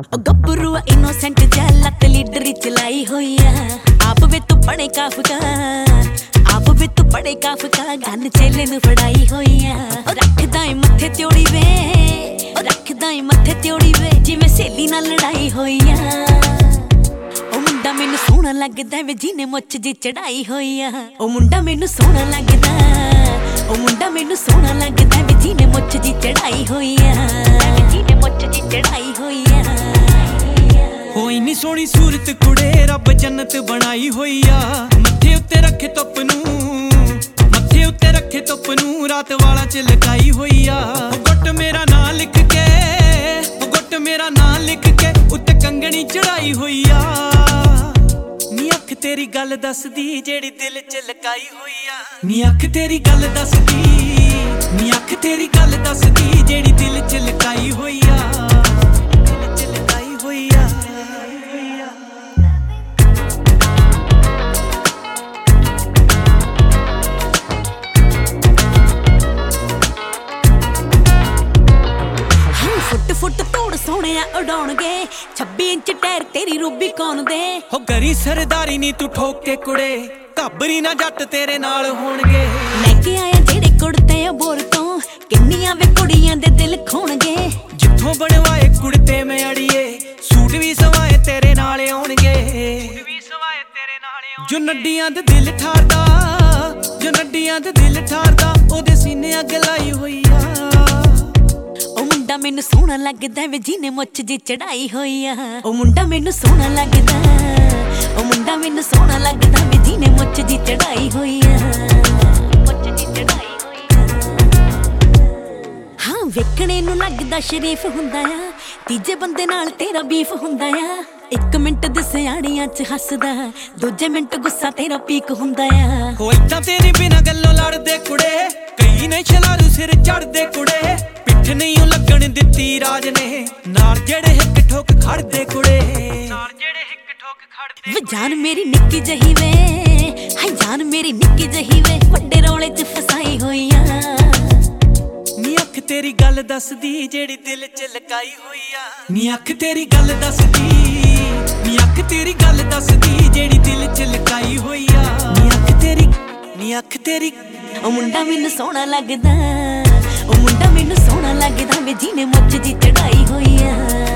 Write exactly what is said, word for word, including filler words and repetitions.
ਗੱਭਰੂ ਇਨੋਸੈਂਟ ਜਿਹਾ ਲੱਤ ਲੀਡਰੀ ਚਲਾਈ ਹੋਈ ਆ। ਆਪ ਵੇ ਤੂੰ ਪੜੇ ਕਾਫਕਾ, ਆਪ ਵੇ ਤੂੰ ਪੜੇ ਕਾਫਕਾ, ਗੰਨ ਚੇਲੇ ਨੂੰ ਫੜਾਈ ਹੋਈ ਆ। ਰੱਖਦਾ ਏ ਮੱਥੇ ਤਿਉੜੀ ਵੇ, ਰੱਖਦਾ ਏ ਮੱਥੇ ਤਿਉੜੀ ਵੇ, ਜਿਵੇਂ ਸਹੇਲੀ ਨਾਲ ਲੜਾਈ ਹੋਈ ਆ। ਉਹ ਮੁੰਡਾ ਮੈਨੂੰ ਸੋਹਣਾ ਲੱਗਦਾ ਵੇ ਜਿਹਨੇ ਮੁੱਛ ਜੀ ਚੜਾਈ ਹੋਈ ਆ। ਉਹ ਮੁੰਡਾ ਮੈਨੂੰ ਸੋਹਣਾ ਲੱਗਦਾ, ਉਹ ਮੁੰਡਾ ਮੈਨੂੰ ਸੋਹਣਾ ਲੱਗਦਾ ਵੇ ਜਿਹਨੇ ਮੁੱਛ ਜੀ ਚੜਾਈ ਹੋਈ ਆ, ਜਿਹਨੇ ਮੁੱਛ ਜੀ ਚੜਾਈ ਹੋਈ ਆ। ਹੋਈ ਨੀ ਸੋਹਣੀ ਸੂਰਤ ਕੁੜੇ ਰੱਬ ਜੰਨਤ ਬਣਾਈ ਹੋਈ ਆ। ਮੱਥੇ ਉੱਤੇ ਰੱਖੇ ਧੁੱਪ ਨੂੰ, ਮੱਥੇ ਉੱਤੇ ਰੱਖੇ ਧੁੱਪ ਨੂੰ, ਰਾਤ ਵਾਲਾ ਚ ਲਗਾਈ ਹੋਈ ਆ। ਉਹ ਗੁੱਟ ਮੇਰਾ ਨਾਂ ਲਿਖ ਕੇ, ਉਹ ਗੁੱਟ ਮੇਰਾ ਨਾਂ ਲਿਖ ਕੇ, ਉੱਤੇ ਕੰਗਣੀ ਚੜਾਈ ਹੋਈ ਆ। ਨੀ ਅੱਖ ਤੇਰੀ ਗੱਲ ਦੱਸਦੀ ਜਿਹੜੀ ਦਿਲ ਚ ਲਕਾਈ ਹੋਈ ਆ। ਨੀ ਅੱਖ ਤੇਰੀ ਗੱਲ ਦੱਸਦੀ, ਨੀ ਅੱਖ ਤੇਰੀ ਗੱਲ ਦੱਸਦੀ ਜਿਹੜੀ ਦਿਲ ਚ ਲਕਾਈ ਹੋਈ ਆ, ਦਿਲ ਚ ਲਕਾਈ ਹੋਈ ਆ। ਫੁੱਟ ਫੁੱਟ ਤੋੜ ਸੋਹਣਿਆ ਉਡਾਉਣਗੇ, ਛੱਬੀ ਇੰਚ ਟਾਇਰ ਤੇਰੀ ਰੂਬੀ ਕੌਣ ਦੇ। ਹੋ ਗਰੀ ਸਰਦਾਰੀ ਨੀ ਤੂੰ ਠੋਕ ਕੇ ਕੁੜੇ, ਘਾਬਰੀ ਨਾ ਜੱਟ ਤੇਰੇ ਨਾਲ ਹੋਣਗੇ। ਲੈ ਕੇ ਆਇਆ ਜਿਹੜੇ ਕੁੜਤੇ ਅਬੋਰ ਤੋਂ, ਕਿੰਨੀਆਂ ਵੇ ਕੁੜੀਆਂ ਦੇ ਦਿਲ ਖੋਣਗੇ। ਜਿੱਥੋਂ ਬਣਵਾਏ ਕੁੜਤੇ ਮੈਂ ਅੜੀਏ, ਸੂਟ ਵੀ ਸਵਾਏ ਤੇਰੇ ਨਾਲ ਆਉਣਗੇ, ਸੂਟ ਵੀ ਸਵਾਏ ਤੇਰੇ ਨਾਲ ਆਉਣਗੇ। ਜੋ ਨੱਡੀਆਂ ਦੇ ਦਿਲ ਠਾਰਦਾ, ਜੋ ਨੱਡੀਆਂ ਦੇ ਦਿਲ ਠਾਰਦਾ, ਉਹਦੇ ਸੀਨੇ ਅੱਗ ਲਾਈ ਹੋਈ ਆ। ਉਹ ਮੁੰਡਾ ਮੈਨੂੰ ਸੋਹਣਾ ਲੱਗਦਾ ਵੇ ਜਿਹਨੇ ਮੁੱਛ ਜੀ ਚੜਾਈ ਹੋਈ ਆ। ਉਹ ਮੁੰਡਾ ਮੈਨੂੰ ਸੋਹਣਾ ਲੱਗਦਾ, ਉਹ ਮੁੰਡਾ ਮੈਨੂੰ ਸੋਹਣਾ ਲੱਗਦਾ ਵੇ ਜਿਹਨੇ ਮੁੱਛ ਜੀ ਚੜਾਈ ਹੋਈ ਆ, ਮੁੱਛ ਜੀ ਚੜਾਈ ਹੋਈ ਆ। ਹਾਂ ਵੇਖਣੇ ਨੂੰ ਲੱਗਦਾ ਸ਼ਰੀਫ ਹੁੰਦਾ ਆ, ਤੀਜੇ ਬੰਦੇ ਨਾਲ ਤੇਰਾ ਬੀਫ ਹੁੰਦਾ ਆ। ਇੱਕ ਮਿੰਟ ਦੇ ਸਿਆਣਿਆਂ ਚ ਹੱਸਦਾ, ਦੂਜੇ ਮਿੰਟ ਗੁੱਸਾ ਤੇਰਾ ਪੀਕ ਹੁੰਦਾ ਆ। ਹੋ ਏਦਾਂ ਤੇਰੇ ਬਿਨਾਂ ਗੱਲੋਂ ਲੜਦੇ ਕੁੜੇ, ਕਈ ਨੇ ਛਲਾਰੂ ਸਿਰ ਚੜਦੇ ਕੁੜੇ। ਪਿੱਠ ਨਹੀਂ ਲੱਗਣ ਦਿੱਤੀ ਰਾਜ ਨੇ, ਨਾਲ ਜਿਹੜੇ ਹਿੱਕ ਠੋਕ ਖੜਦੇ ਕੁੜੇ, ਨਾਲ ਜਿਹੜੇ ਹਿੱਕ ਠੋਕ ਖੜਦੇ। ਵੇ ਜਾਨ ਮੇਰੀ ਨਿੱਕੀ ਜਹੀ ਵੇ, ਹਾਏ ਜਾਨ ਮੇਰੀ ਨਿੱਕੀ ਜਹੀ ਵੇ, ਵੱਡੇ ਰੌਲੇ ਚ ਫਸਾਈ ਹੋਈ ਆ। ਨੀ ਅੱਖ ਤੇਰੀ ਗੱਲ ਦੱਸਦੀ ਜਿਹੜੀ ਦਿਲ ਚ ਲਕਾਈ ਹੋਈ ਆ। ਨੀ ਅੱਖ ਤੇਰੀ ਗੱਲ ਦੱਸਦੀ, ਨੀ ਅੱਖ ਤੇਰੀ ਗੱਲ ਦੱਸਦੀ ਜਿਹੜੀ ਦਿਲ ਚ ਲਕਾਈ ਹੋਈ ਆ। ਨੀ ਅੱਖ ਤੇਰੀ, ਨੀ ਅੱਖ ਤੇਰੀ। ਉਹ ਮੁੰਡਾ ਮੈਨੂੰ ਸੋਹਣਾ ਲੱਗਦਾ, ਉਹ ਮੁੰਡਾ ਮੈਨੂੰ ਸੋਹਣਾ ਲੱਗਦਾ ਵੇ ਜਿਹਨੇ ਮੁੱਛ ਜੀ ਚੜਾਈ ਹੋਈ ਆ।